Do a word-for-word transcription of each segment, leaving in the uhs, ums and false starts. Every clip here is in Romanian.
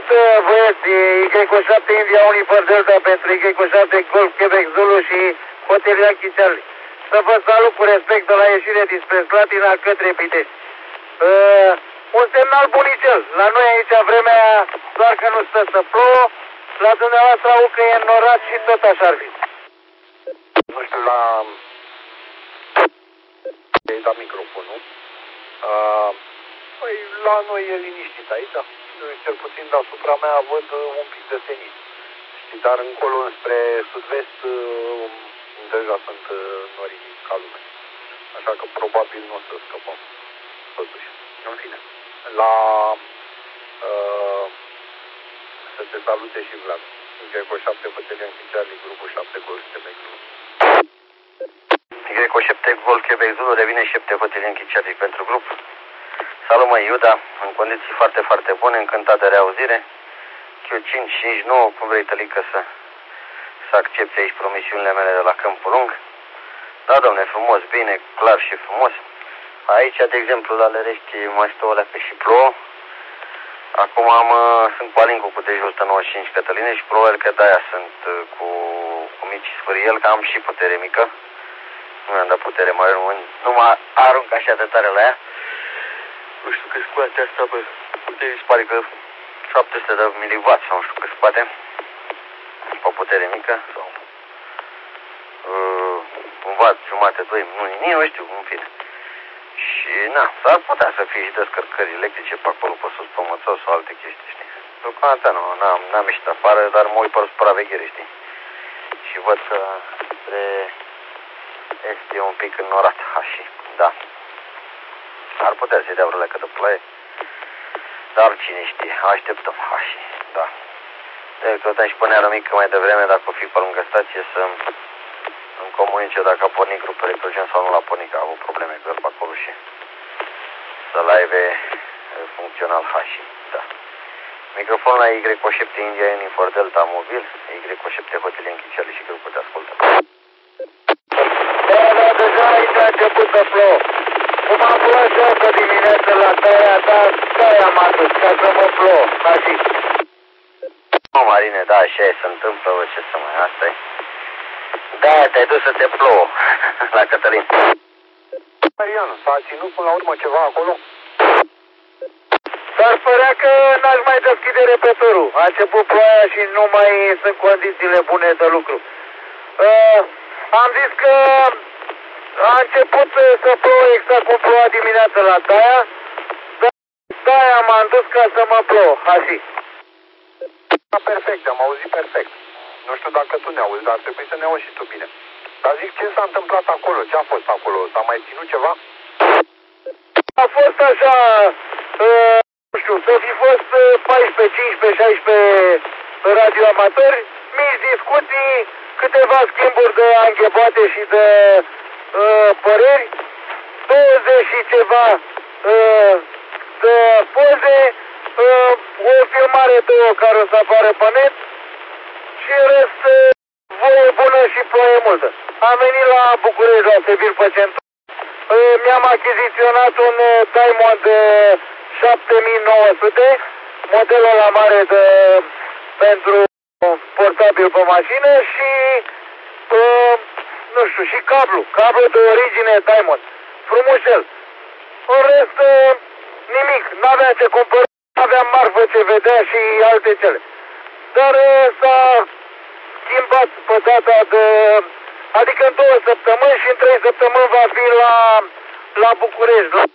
salut băieți, Y cu șapte India Unifor Delta pentru Y cu șapte Golf Quebec Zulu și Hotel Yankee Charlie. Să vă salut cu respect de la ieșire dinspre Slatina către Pitești. Uh, un semnal bunicel, la noi aici vremea doar că nu stă să plouă, la dumneavoastră au că e înnorat și tot așa ar fi. Nu știu, la... ai dat microfonul. Uh, păi, la noi e liniștit aici, da. Cel puțin deasupra mea văd un pic de senin. Știi, dar încolo spre sud-vest deja sunt norii ca lume. Așa că probabil nu o să scăpăm. Totuși, în fine. La... Uh, să te salute și Vlad. Y cu șapte Hotel Yankee Charlie, grupul șapte Golf Quebec Zulu. Y cu șapte Golf Quebec Zulu devine șapte Hotel Yankee Charlie pentru grup. Salut măi, Iuda, în condiții foarte, foarte bune, încântat de reauzire. Q cinci cinci nouă, cum vrei, tălică, să, să accepte aici promisiunile mele de la Câmpul Lung. Da, domne, frumos, bine, clar și frumos. Aici, de exemplu, la Lerești mai stă o leacă și plouă. Acum am, sunt cu Alincu cu dejul o sută nouăzeci și cinci Cătăline și probabil că de-aia sunt cu, cu mici sfâriel, că am și putere mică. Nu mi-am dat putere mai rămân, nu mă arunc așa de tare la ea. Nu știu cât scoate asta, bă, putere, îți pare că șapte sute de miliwatt sau nu știu cât scoate. Pe putere mică sau uh, un watt, jumate, doi, nu, nici nu știu, în fine. Și na, s-ar putea să fie și descărcări electrice pe acolo, pe sus, pe mățos sau alte chestii, știi. Deocamdată nu, n-am, n-am ieșit afară, dar mă uit pe supraveghere, știi. Și văd că spre est e un pic înnorat, așa, da. Ar putea să-i dea vreo leacă de ploaie. Dar cine știe, așteptăm, așa, da. De că și pe neară mică mai devreme, dacă o fi pe lângă stație, să îmi comunice dacă a pornit grupul electrogen sau nu l-a pornit, că a avut probleme cu el pe acolo și să live funcțional hași, da. Microfon la Y cu șapte India Unifor Delta mobil, Y cu șapte Hotel Yankee Charlie și grupul te ascultă. Da, da, deja aici a început să plouă. Cum am plouă și eu că dimineața la taia, dar taia m-a dus ca să mă plouă, hași. Nu, Marine, da, așa e, se întâmplă, bă, ce să mai, asta e. Da, te-ai dus să te plouă, la Cătălin. Marian, s-a ținut până la urmă ceva acolo? S-ar părea că n-aș mai deschide repetorul. A început ploaia și nu mai sunt condițiile bune de lucru. Uh, am zis că a început să plouă exact cum ploua dimineața la taia, dar taia m-am dus ca să mă plouă, așa. Da, perfect, am auzit perfect. Nu știu dacă tu ne auzi, dar trebuie să ne auzi și tu bine. Dar zic, ce s-a întâmplat acolo? Ce a fost acolo? S-a mai ținut ceva? A fost așa, uh, nu știu, să fi fost paisprezece, cincisprezece, șaisprezece radioamatori, mici discuții, câteva schimburi de anghebate și de uh, păreri, douăzeci și ceva uh, de poze, uh, o filmare două care o să apară pe net și în rest uh, voie bună și ploaie multă. Am venit la București la Sevil pe centru. Mi-am achiziționat un Diamond șapte mii nouă sute, modelul la mare de, pentru portabil pe mașină și, uh, nu știu, și cablu, cablu de origine Diamond, frumușel. În rest, uh, nimic, n-aveam ce cumpăra, n-aveam marfă ce vedea și alte cele. Dar uh, s-a schimbat pe data de... Adică în două săptămâni și în trei săptămâni va fi la, la București. La...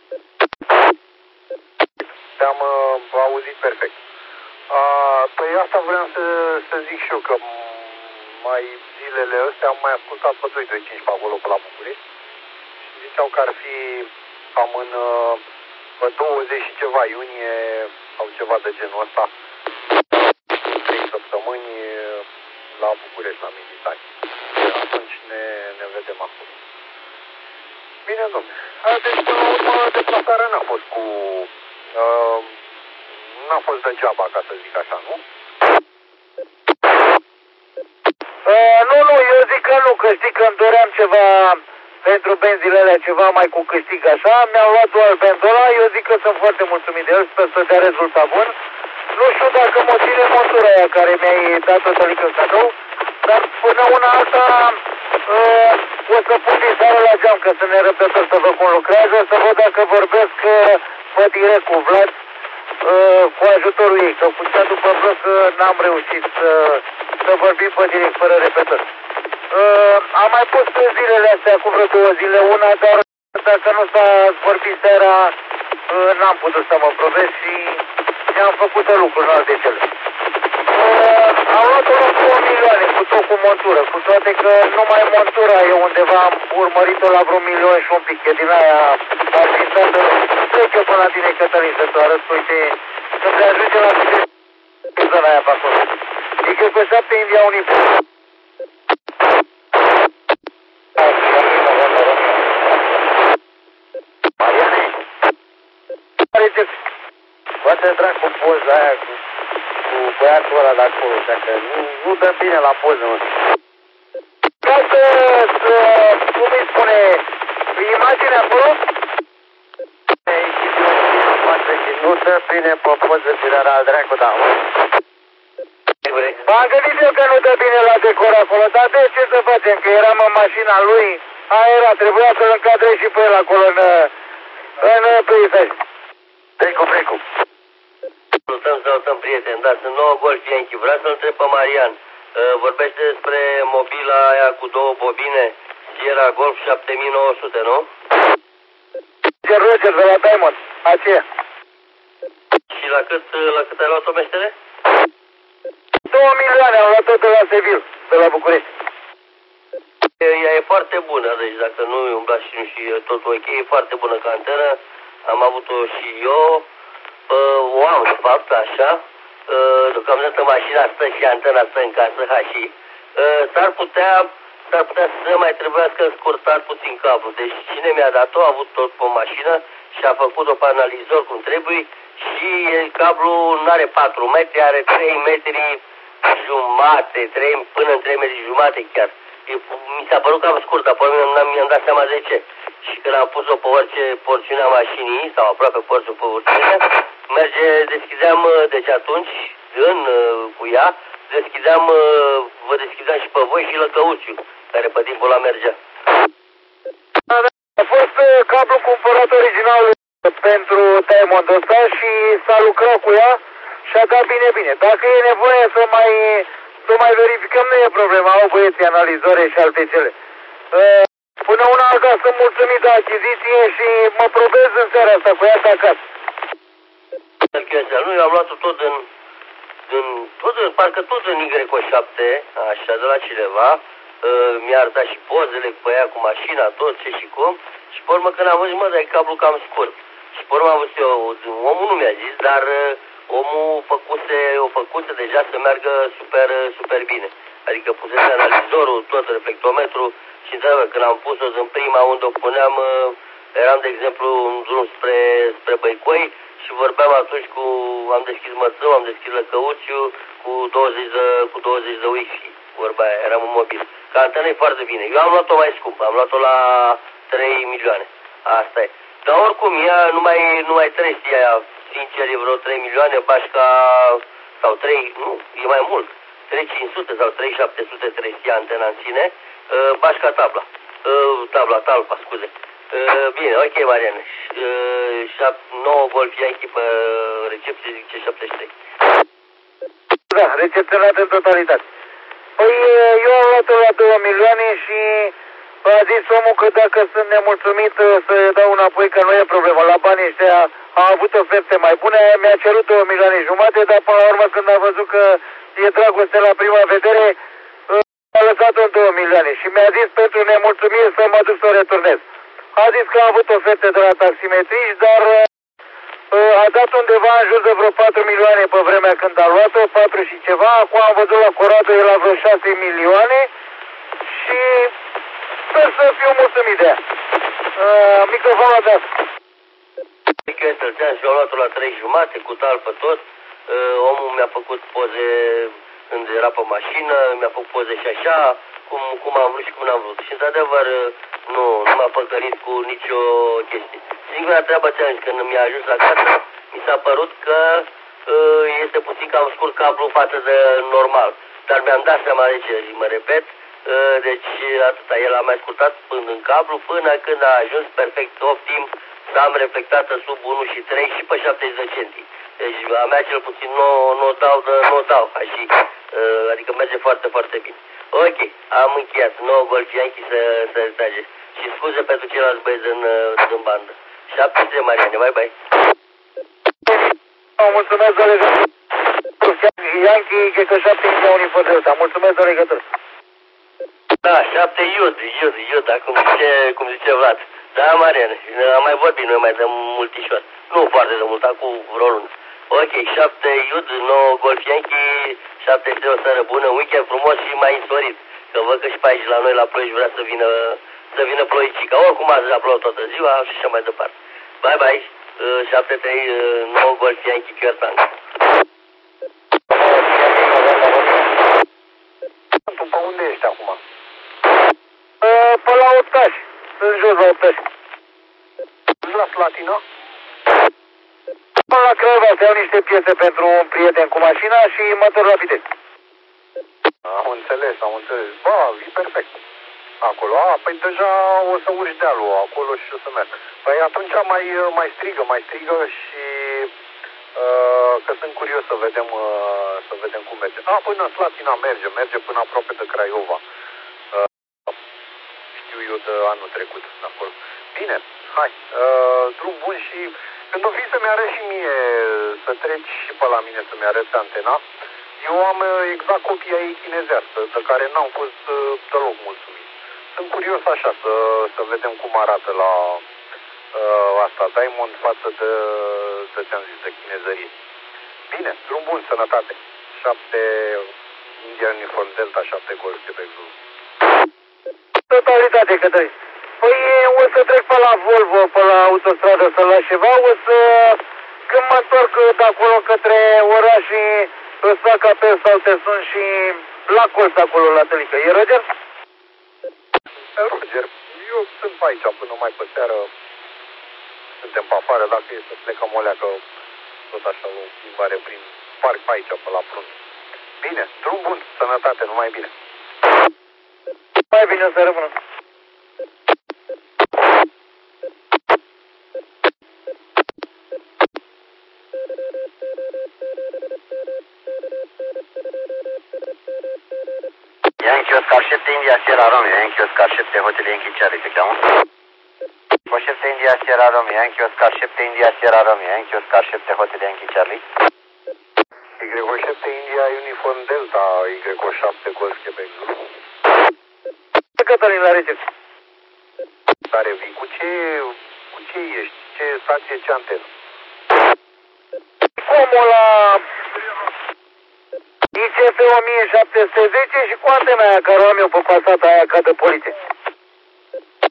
Te-am uh, auzit perfect. Uh, păi asta vreau să, să zic și eu, că mai zilele astea am mai ascultat pe doi doi cinci pe acolo, pe la București. Și ziceau că ar fi cam în uh, pe douăzeci și ceva iunie sau ceva de genul ăsta. trei săptămâni la București, la militari. Atunci ne, ne vedem acolo. Bine, domnule. Deci, până la urmă, deplasarea n-a fost cu... Uh, n-a fost degeaba, ca să zic așa, nu? Uh, nu, nu, eu zic că nu, că știi că îmi doream ceva pentru benzile alea, ceva mai cu câștig așa. Mi-am luat doar pentru ăla, eu zic că sunt foarte mulțumit de el, sper să dea rezultat bun. Nu știu dacă mă ține montura aia care mi-ai dat-o tălică cadou, dar până una alta uh, o să pun din seara la geam, că sunt nerăbdător să văd cum lucrează, să văd dacă vorbesc uh, pe direct cu Vlad uh, cu ajutorul ei, că cu cea după bloc uh, n-am reușit să, să vorbim pe direct, fără repetăr. Uh, am mai pus zilele astea cu vreo două zile una, dar dacă nu s-a vorbit seara, uh, n-am putut să mă probez și mi-am făcut de lucru în alte cele. Uh, am luat o cu două milioane, cu tot cu montură, cu toate că numai montura e undeva, am urmărit-o la vreo milion și un pic, e din aia argintată. Plec eu până la tine, Cătălin, să-ți arăt, uite, când se ajunge la tine, în zona aia pe acolo. Adică pe șapte India unii. Poate dracu poza aia cu, cu băiatul ăla de acolo, așa că nu, nu dă bine la poză, mă. Ca să, să, cum îi spune, imaginea acolo? Nu dă bine pe poză, tirarea al dracu, da. M-am gândit eu că nu dă bine la decor acolo, dar de ce să facem, că eram în mașina lui, aia era, trebuia să-l încadrez și pe el acolo în, în peisaj. Brecu, brecu. Salutăm, salutăm, prieteni, da, sunt nouă Golf Yankee. Vreau să-l întreb pe Marian. Uh, vorbește despre mobila aia cu două bobine, Sierra Golf șapte mii nouă sute, nu? Roger, Roger, de la Diamond, aceea. Și la cât, la cât ai luat-o, meștere? Două milioane am luat-o de la Seville, de la București. Ea e foarte bună, deci dacă nu umbla și nu și totul ok, e foarte bună ca antenă. Am avut-o și eu. Uh, o am, de fapt, așa. Uh, deocamdată mașina stă și antena stă în casă, ha, și uh, s-ar putea, s-ar putea să mai trebuiască scurtat puțin cablu. Deci cine mi-a dat-o a avut tot pe mașină și a făcut-o pe analizor cum trebuie și cablul nu are patru metri, are trei metri jumate, trei, până în trei metri jumate chiar. Mi s-a părut cam scurt, dar pe mine mi-am dat seama de ce. Și când am pus-o pe orice porțiune a mașinii, sau aproape pe orice porțiune, merge, deschideam, deci atunci, în, cu ea, deschideam, vă deschideam și pe voi și lăcăuțiu, care pe timpul ăla mergea. A fost cablu cumpărat original pentru Diamond-ul ăsta și s-a lucrat cu ea și a dat bine, bine. Dacă e nevoie să mai, să mai verificăm, nu e problema, au băieții analizore și alte cele. Până una alta sunt mulțumit de achiziție și mă probez în seara asta cu ea acasă. Nu, eu am luat-o tot în, în, tot în, parcă tot în Y șapte, așa, de la cineva. Uh, mi-a arătat și pozele pe ea cu mașina, tot ce și cum. Și pe urmă când am văzut, mă, dar e cablu cam scurt. Și pe urmă am văzut eu, omul nu mi-a zis, dar uh, omul făcuse, o făcuse deja să meargă super, super bine. Adică pusese analizorul, tot reflectometru și într-adevăr, când am pus-o în prima unde o puneam, uh, eram de exemplu în drum spre, spre Băicoi și vorbeam atunci cu, am deschis mățău, am deschis lăcăuțiu cu douăzeci de, cu douăzeci de Wi-Fi. Vorba aia, eram în mobil. Ca antenă e foarte bine. Eu am luat-o mai scump, am luat-o la trei milioane. Asta e. Dar oricum, ea nu mai, nu mai trece ea, sincer, e vreo trei milioane, bașca, sau trei, nu, e mai mult. trei cinci sute sau trei șapte sute trece antena în sine, uh, bașca tabla. Uh, tabla, talpa, scuze. Uh, bine, ok, Marian. Uh, nouă Golf Yankee pe recepție, zice șaptezeci și trei. Da, recepționat în totalitate. Păi eu am luat-o la două milioane și a zis omul că dacă sunt nemulțumit să dau înapoi, că nu e problemă. La banii ăștia a avut oferte mai bune, mi-a cerut două milioane jumate, dar până la urmă când a văzut că e dragoste la prima vedere, a lăsat-o în două milioane și mi-a zis pentru nemulțumiri să mă duc să o returnez. A zis că a avut oferte de la taximetriști, dar a dat undeva în jur de vreo patru milioane pe vremea când a luat-o, patru și ceva, acum am văzut la Corado e la vreo șase milioane și sper să fiu mulțumit de ea. Uh, microfonul de asta. Adică stălțeam și eu am luat-o la trei jumate, cu talpă tot, uh, omul mi-a făcut poze când era pe mașină, mi-a făcut poze și așa, cum, cum am vrut și cum n-am vrut. Și într-adevăr nu, nu m-a păcălit cu nicio chestie. Singura treabă ți-am zis, când mi-a ajuns la casă, mi s-a părut că este puțin cam scurt cablu față de normal. Dar mi-am dat seama de ce, mă repet, deci atâta, el a mai scurtat până în cablu până când a ajuns perfect optim să am reflectată sub unu și trei și pe șaptezeci de centi. Deci a mea cel puțin nu o dau, de, nu o dau, așa, adică merge foarte, foarte bine. Ok, am încheiat, nouă Golf Yankee să, să trage. Și scuze pentru ceilalți băieți în, în bandă. șapte Mariane, bye bye. Mulțumesc de legătură. Yankee, cred că șapte India Unifor Delta. Mulțumesc de legătură. Da, șapte Iud, Iud, Iud, cum zice, cum zice Vlad. Da, Mariane, am mai vorbit noi mai de multișor. Nu foarte de mult, acum vreo lună. Ok, șapte Iud, nouă Golf Yankee, șapte este o seară bună, weekend frumos și mai însorit. Că văd că și pe aici la noi la Ploiești vrea să vină, să vină ploicica. Oricum azi a plouat toată ziua și așa mai departe. Bye, bye, șapte trei, nouă Golf Yankee, Chiortan. Pe unde ești acum? Pe la Optași, în jos la Optași. La Slatina? Până la Craiova, să iau niște piese pentru un prieten cu mașina și mă întorc la Pitești. Am înțeles, am înțeles. Ba, e perfect. Acolo, a, păi deja o să urci dealul acolo și o să merg. Păi atunci mai, mai strigă, mai strigă și uh, că sunt curios să vedem, uh, să vedem cum merge. A, până Slatina merge, merge până aproape de Craiova. Uh, știu eu de anul trecut acolo. Bine, hai, uh, drum bun și când o fi să-mi arăți și mie, să treci și pe la mine să-mi arăți antena, eu am exact copia ei chinezească, de care n-am fost uh, deloc mulțumit. Sunt curios așa să, să vedem cum arată la uh, asta, Diamond față de, de ți-am zis, de chinezărie. Bine, drum bun, sănătate. șapte India Uniform Delta, șapte Golf Quebec Zulu. Totalitate, Cătălin. Păi o să trec pe la Volvo, pe la autostradă să las ceva, o să, când mă întorc de acolo către oraș și îți fac apel sau te sun și la colț acolo la Tălică. E Roger? Roger, eu sunt pe aici până mai pe seară, suntem pe afară, dacă e să plecăm o leacă, tot așa o plimbare prin parc pe aici, pe la frunte. Bine, drum bun, sănătate, numai bine. Mai bine, o să rămână. Yankee Oscar șapte India Sierra Romeo, Yankee Oscar șapte Hotel Yankee Charlie, te cheamă? șapte India Sierra Romeo, Yankee Oscar șapte India Sierra Romeo, Yankee Oscar șapte Hotel Yankee Charlie. Y șapte India Uniform Delta, Y șapte Golf Quebec Zulu. Cătălin, la recepție. Tare vii, cu ce, cu ce ești? Ce stație, ce antenă? Comul la I C F o mie șapte sute zece și cu antena aia care o am eu pe pasata aia ca de poliție.